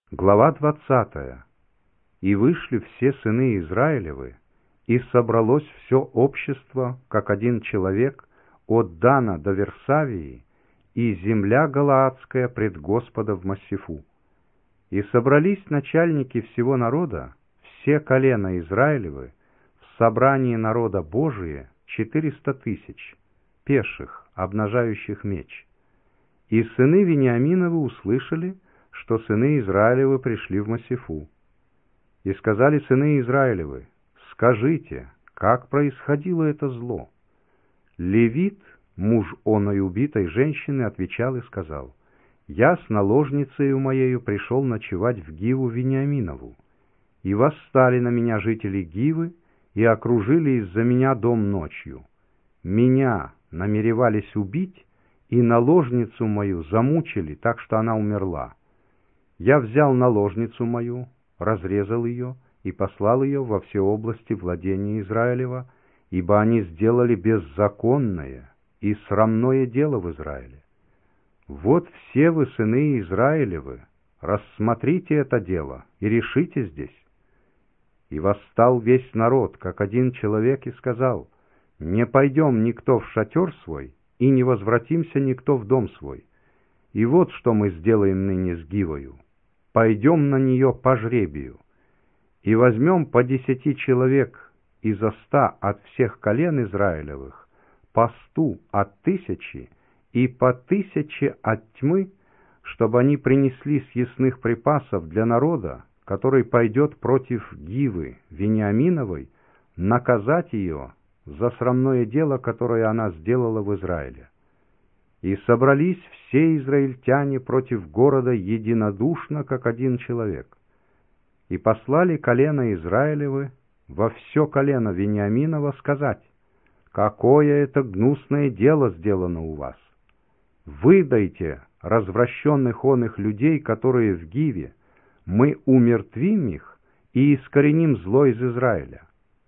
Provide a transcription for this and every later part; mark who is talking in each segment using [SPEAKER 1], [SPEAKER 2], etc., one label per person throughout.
[SPEAKER 1] Глава 20. «И вышли все сыны Израилевы, и собралось все общество, как один человек, от Дана до Версавии, и земля Галаадская пред Господа в Массифу. И собрались начальники всего народа, все колена Израилевы, в собрании народа Божие 400 тысяч, пеших, обнажающих меч. И сыны Вениаминовы услышали, что сыны Израилевы пришли в Массифу. И сказали сыны Израилевы: скажите, как происходило это зло? Левит, муж оной убитой женщины, отвечал и сказал: я с наложницею моею пришел ночевать в Гиву Вениаминову. И восстали на меня жители Гивы, и окружили из-за меня дом ночью. Меня намеревались убить, и наложницу мою замучили, так что она умерла. Я взял наложницу мою, разрезал ее и послал ее во все области владения Израилева, ибо они сделали беззаконное и срамное дело в Израиле. Вот все вы, сыны Израилевы, рассмотрите это дело и решите здесь. И восстал весь народ, как один человек, и сказал: не пойдем никто в шатер свой, и не возвратимся никто в дом свой. И вот что мы сделаем ныне с Гивою: пойдем на нее по жребию, и возьмем по 10 человек изо 100 от всех колен Израилевых, по 100 от 1000 и по 1000 от тьмы, чтобы они принесли съестных припасов для народа, который пойдет против Гивы Вениаминовой, наказать ее за срамное дело, которое она сделала в Израиле. И собрались все израильтяне против города единодушно, как один человек. И послали колено Израилевы во все колено Вениаминова сказать: какое это гнусное дело сделано у вас! Выдайте развращенных оных людей, которые в Гиве, мы умертвим их и искореним зло из Израиля.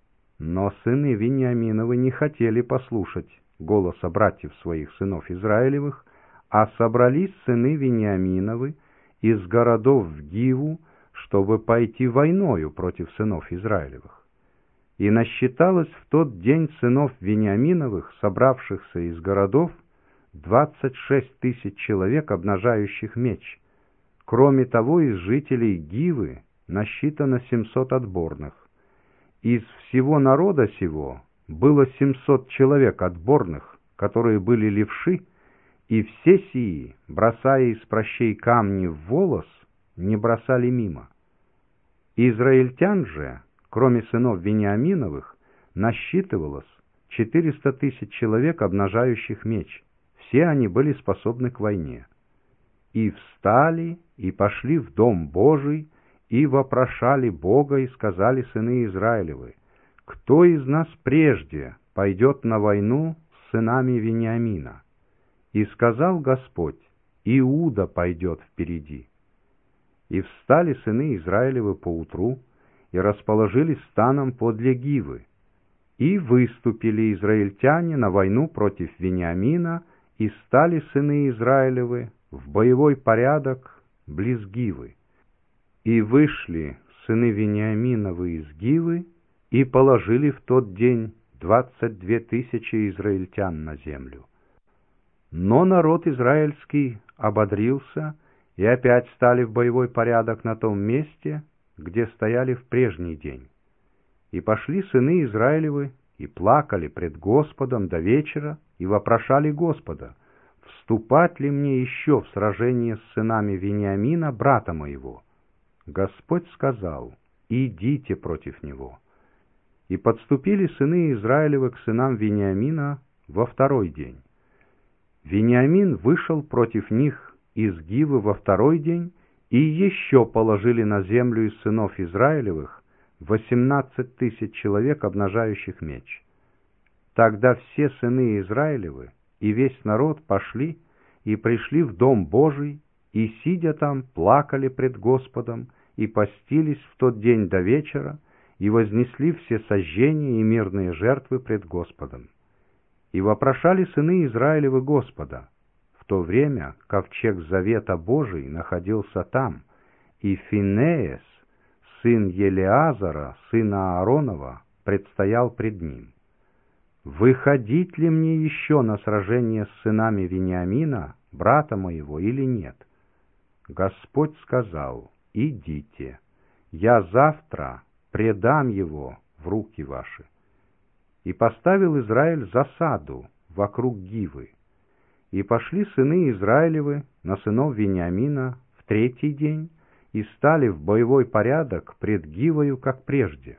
[SPEAKER 1] Но сыны Вениаминовы не хотели послушать голоса братьев своих сынов Израилевых, а собрались сыны Вениаминовы из городов в Гиву, чтобы пойти войною против сынов Израилевых. И насчиталось в тот день сынов Вениаминовых, собравшихся из городов, 26 тысяч человек, обнажающих меч. Кроме того, из жителей Гивы насчитано 700 отборных. Из всего народа сего было 700 человек отборных, которые были левши, и все сии, бросая из прощей камни в волос, не бросали мимо. Израильтян же, кроме сынов Вениаминовых, насчитывалось 400 тысяч человек, обнажающих меч. Все они были способны к войне. И встали, и пошли в Дом Божий, и вопрошали Бога, и сказали сыны Израилевы: кто из нас прежде пойдет на войну с сынами Вениамина? И сказал Господь: Иуда пойдет впереди. И встали сыны Израилевы поутру, и расположились станом подле Гивы. И выступили израильтяне на войну против Вениамина, и стали сыны Израилевы в боевой порядок близ Гивы. И вышли сыны Вениаминовы из Гивы, и положили в тот день 22 тысячи израильтян на землю. Но народ израильский ободрился, и опять стали в боевой порядок на том месте, где стояли в прежний день. И пошли сыны Израилевы, и плакали пред Господом до вечера, и вопрошали Господа: вступать ли мне еще в сражение с сынами Вениамина, брата моего? Господь сказал: идите против него. И подступили сыны Израилевы к сынам Вениамина во второй день. Вениамин вышел против них из Гивы во второй день, и еще положили на землю из сынов Израилевых 18 тысяч человек, обнажающих меч. Тогда все сыны Израилевы и весь народ пошли и пришли в Дом Божий, и, сидя там, плакали пред Господом, и постились в тот день до вечера, и вознесли все сожжения и мирные жертвы пред Господом. И вопрошали сыны Израилевы Господа. В то время ковчег завета Божий находился там, и Финеес, сын Елеазара, сына Ааронова, предстоял пред ним. «Выходить ли мне еще на сражение с сынами Вениамина, брата моего, или нет?» Господь сказал: «Идите, я завтра предам его в руки ваши». И поставил Израиль засаду вокруг Гивы. И пошли сыны Израилевы на сынов Вениамина в третий день и стали в боевой порядок пред Гивою, как прежде.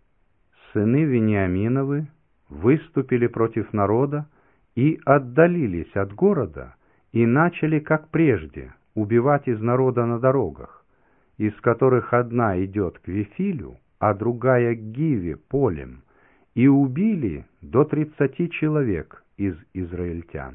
[SPEAKER 1] Сыны Вениаминовы выступили против народа и отдалились от города, и начали, как прежде, убивать из народа на дорогах, из которых одна идет к Вифилю, а другая к Гиве полем, и убили до 30 человек из израильтян.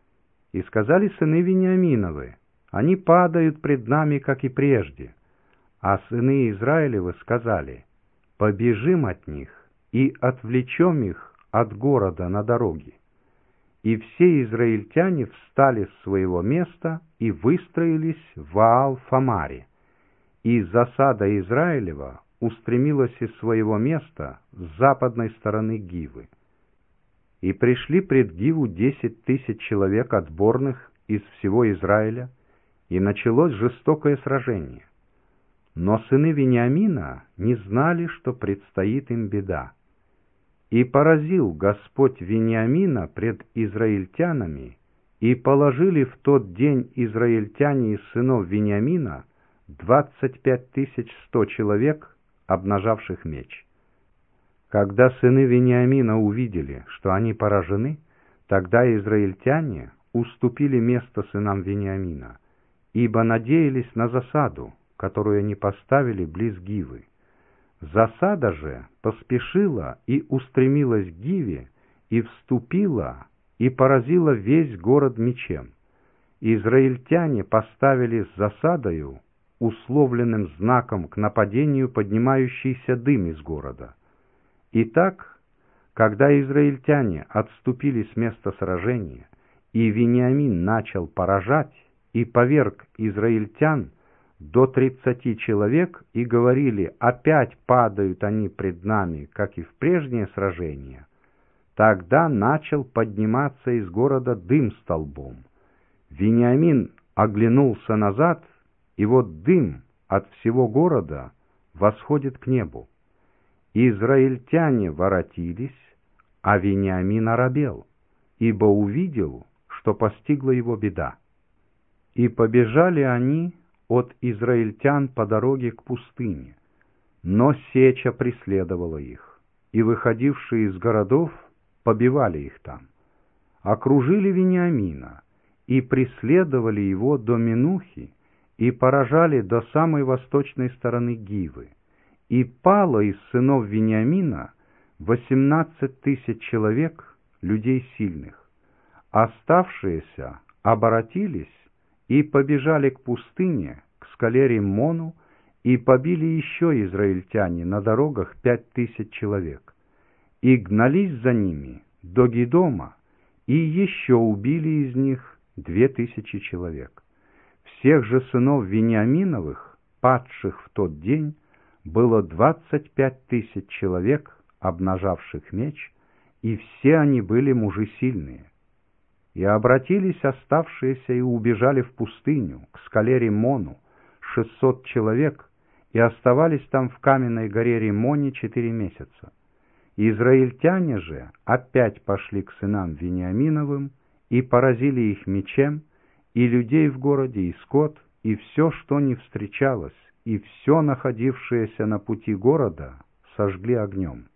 [SPEAKER 1] И сказали сыны Вениаминовы: они падают пред нами, как и прежде. А сыны Израилевы сказали: побежим от них и отвлечем их от города на дороге. И все израильтяне встали с своего места и выстроились в Ваал-Фамаре. И засада Израилева устремилась из своего места с западной стороны Гивы. И пришли пред Гиву 10 000 человек отборных из всего Израиля, и началось жестокое сражение. Но сыны Вениамина не знали, что предстоит им беда. И поразил Господь Вениамина пред израильтянами, и положили в тот день израильтяне из сынов Вениамина 25 100 человек, обнажавших меч. Когда сыны Вениамина увидели, что они поражены, тогда израильтяне уступили место сынам Вениамина, ибо надеялись на засаду, которую они поставили близ Гивы. Засада же поспешила и устремилась к Гиве, и вступила, и поразила весь город мечем. Израильтяне поставили с засадою условленным знаком к нападению поднимающийся дым из города. Итак, когда израильтяне отступили с места сражения, и Вениамин начал поражать, и поверг израильтян до 30 человек, и говорили: опять падают они пред нами, как и в прежнее сражение, тогда начал подниматься из города дым столбом. Вениамин оглянулся назад, и вот дым от всего города восходит к небу. Израильтяне воротились, а Вениамин оробел, ибо увидел, что постигла его беда. И побежали они от израильтян по дороге к пустыне, но сеча преследовала их, и выходившие из городов побивали их там. Окружили Вениамина и преследовали его до Менухи, и поражали до самой восточной стороны Гивы. И пало из сынов Вениамина 18 000 человек, людей сильных. Оставшиеся оборотились и побежали к пустыне, к скале Риммону, и побили еще израильтяне на дорогах 5000 человек. И гнались за ними до Гидома, и еще убили из них 2000 человек. Всех же сынов Вениаминовых, падших в тот день, было 25 000 человек, обнажавших меч, и все они были мужи сильные. И обратились оставшиеся и убежали в пустыню, к скале Риммону, 600 человек, и оставались там в каменной горе Риммоне 4 месяца. Израильтяне же опять пошли к сынам Вениаминовым и поразили их мечем, и людей в городе, и скот, и все, что не встречалось, и все находившееся на пути города, сожгли огнем.